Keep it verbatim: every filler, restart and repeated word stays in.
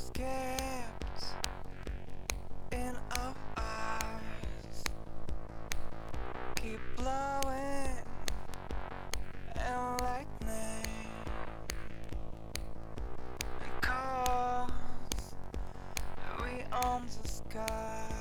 kept in our eyes keep blowing and lightning and cause we own the sky.